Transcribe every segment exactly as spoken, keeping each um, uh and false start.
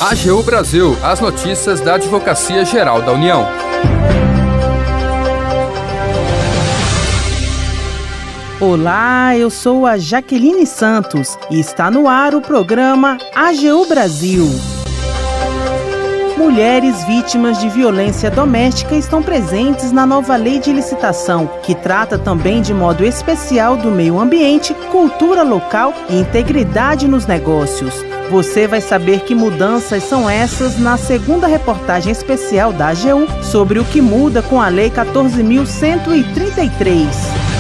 A G U Brasil, as notícias da Advocacia Geral da União. Olá, eu sou a Jaqueline Santos e está no ar o programa A G U Brasil. Mulheres vítimas de violência doméstica estão presentes na nova lei de licitação, que trata também de modo especial do meio ambiente, cultura local e integridade nos negócios. Você vai saber que mudanças são essas na segunda reportagem especial da A G U sobre o que muda com a Lei quatorze mil cento e trinta e três.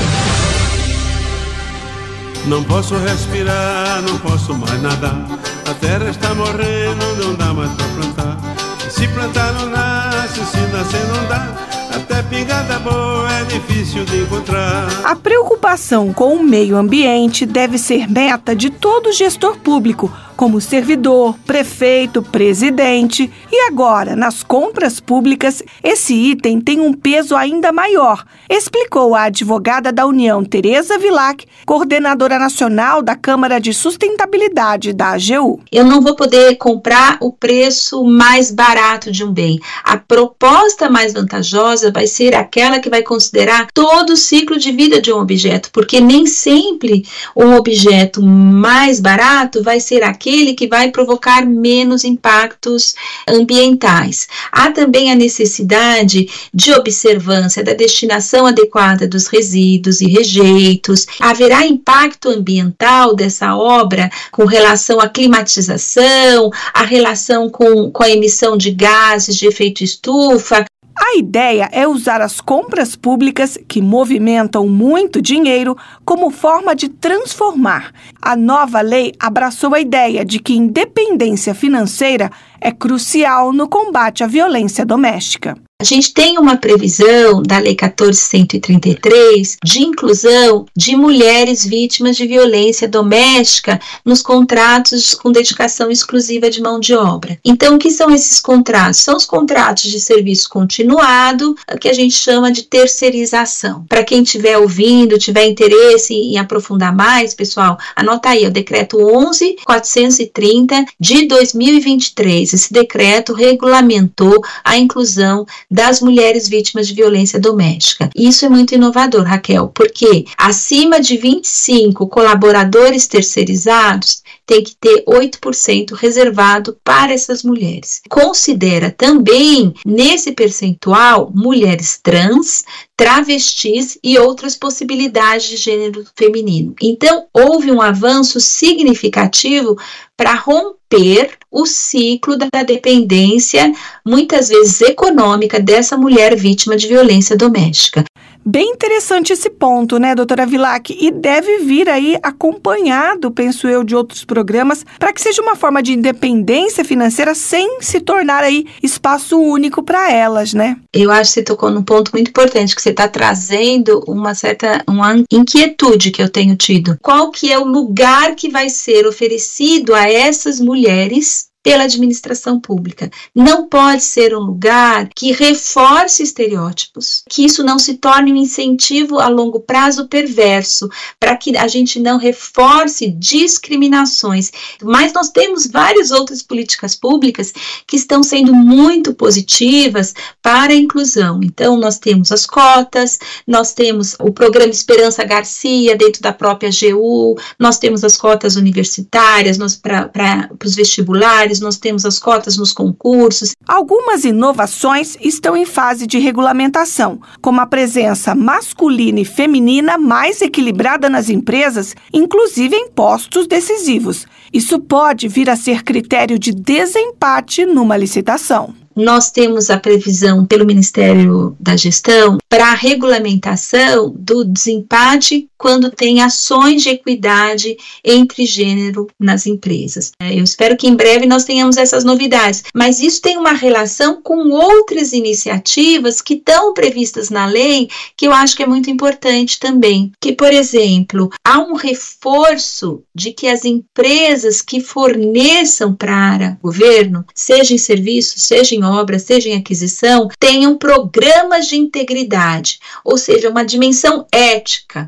Não posso respirar, não posso mais nadar. A terra está morrendo, não dá mais pra plantar. Se plantar não nasce, se nascer não dá. Até pingada boa é difícil de encontrar. A preocupação com o meio ambiente deve ser meta de todo gestor público, como servidor, prefeito, presidente. E agora, nas compras públicas, esse item tem um peso ainda maior, explicou a advogada da União, Tereza Vilac, coordenadora nacional da Câmara de Sustentabilidade da A G U. Eu não vou poder comprar o preço mais barato de um bem. A proposta mais vantajosa vai ser aquela que vai considerar todo o ciclo de vida de um objeto, porque nem sempre um objeto mais barato vai ser aquele aquele que vai provocar menos impactos ambientais. Há também a necessidade de observância da destinação adequada dos resíduos e rejeitos. Haverá impacto ambiental dessa obra com relação à climatização, a relação com, com a emissão de gases de efeito estufa. A ideia é usar as compras públicas, que movimentam muito dinheiro, como forma de transformar. A nova lei abraçou a ideia de que independência financeira é crucial no combate à violência doméstica. A gente tem uma previsão da Lei quatorze mil cento e trinta e três de inclusão de mulheres vítimas de violência doméstica nos contratos com dedicação exclusiva de mão de obra. Então, o que são esses contratos? São os contratos de serviço continuado, que a gente chama de terceirização. Para quem estiver ouvindo, tiver interesse em aprofundar mais, pessoal, anota aí, é o decreto onze mil quatrocentos e trinta de dois mil e vinte e três. Esse decreto regulamentou a inclusão das mulheres vítimas de violência doméstica. Isso é muito inovador, Raquel, porque acima de vinte e cinco colaboradores terceirizados tem que ter oito por cento reservado para essas mulheres. Considera também, nesse percentual, mulheres trans, travestis e outras possibilidades de gênero feminino. Então, houve um avanço significativo para romper o ciclo da dependência, muitas vezes econômica, dessa mulher vítima de violência doméstica. Bem interessante esse ponto, né, doutora Vilac? E deve vir aí acompanhado, penso eu, de outros programas, para que seja uma forma de independência financeira sem se tornar aí espaço único para elas, né? Eu acho que você tocou num ponto muito importante, que você está trazendo uma certa uma inquietude que eu tenho tido. Qual que é o lugar que vai ser oferecido a essas mulheres pela administração pública? Não pode ser um lugar que reforce estereótipos, que isso não se torne um incentivo a longo prazo perverso, para que a gente não reforce discriminações. Mas nós temos várias outras políticas públicas que estão sendo muito positivas para a inclusão. Então, nós temos as cotas, nós temos o programa Esperança Garcia dentro da própria A G U, nós temos as cotas universitárias para os vestibulares, nós temos as cotas nos concursos. Algumas inovações estão em fase de regulamentação, como a presença masculina e feminina mais equilibrada nas empresas, inclusive em postos decisivos. Isso pode vir a ser critério de desempate numa licitação. Nós temos a previsão pelo Ministério da Gestão para a regulamentação do desempate quando tem ações de equidade entre gênero nas empresas. Eu espero que em breve nós tenhamos essas novidades, mas isso tem uma relação com outras iniciativas que estão previstas na lei, que eu acho que é muito importante também. Que, por exemplo, há um reforço de que as empresas que forneçam para o governo, seja em serviço, seja em obra, seja em aquisição, tenham programas de integridade, ou seja, uma dimensão ética. O Estado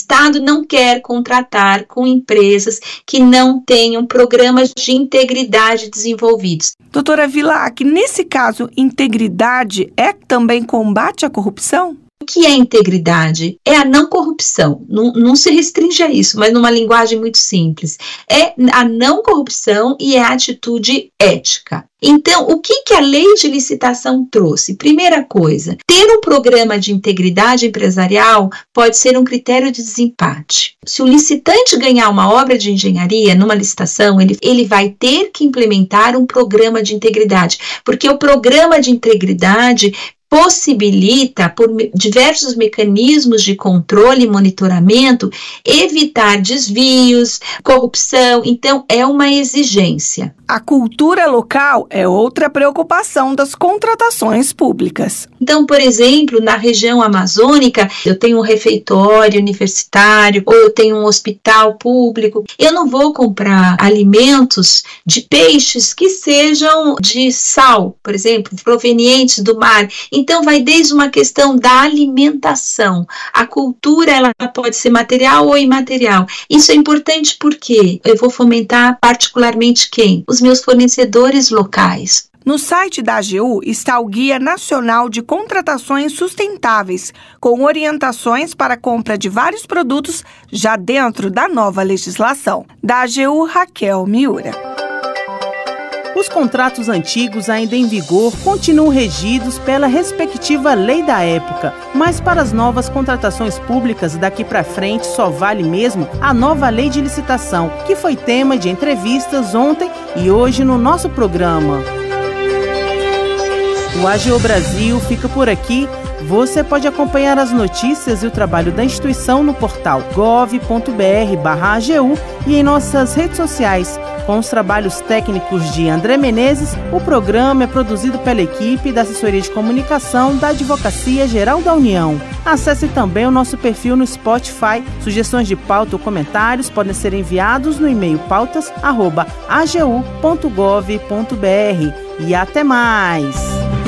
Estado não quer contratar com empresas que não tenham programas de integridade desenvolvidos. Doutora Vilac, nesse caso, integridade é também combate à corrupção? O que é integridade? É a não corrupção. Não, não se restringe a isso, mas numa linguagem muito simples. É a não corrupção e é a atitude ética. Então, o que, que a lei de licitação trouxe? Primeira coisa, ter um programa de integridade empresarial pode ser um critério de desempate. Se o licitante ganhar uma obra de engenharia numa licitação, ele, ele vai ter que implementar um programa de integridade, porque o programa de integridade possibilita, por diversos mecanismos de controle e monitoramento, evitar desvios, corrupção. Então, é uma exigência. A cultura local é outra preocupação das contratações públicas. Então, por exemplo, na região amazônica, eu tenho um refeitório universitário ou eu tenho um hospital público. Eu não vou comprar alimentos de peixes que sejam de sal, por exemplo, provenientes do mar. Então, vai desde uma questão da alimentação. A cultura, ela pode ser material ou imaterial. Isso é importante porque eu vou fomentar particularmente quem? Os meus fornecedores locais. No site da A G U está o Guia Nacional de Contratações Sustentáveis, com orientações para a compra de vários produtos já dentro da nova legislação. Da A G U, Raquel Miura. Os contratos antigos ainda em vigor continuam regidos pela respectiva lei da época, mas para as novas contratações públicas daqui para frente só vale mesmo a nova lei de licitação, que foi tema de entrevistas ontem e hoje no nosso programa. O A G U Brasil fica por aqui. Você pode acompanhar as notícias e o trabalho da instituição no portal gov ponto br barra A G U e em nossas redes sociais. Com os trabalhos técnicos de André Menezes, o programa é produzido pela equipe da Assessoria de Comunicação da Advocacia Geral da União. Acesse também o nosso perfil no Spotify. Sugestões de pauta ou comentários podem ser enviados no e-mail pautas arroba a g u ponto gov ponto br. E até mais!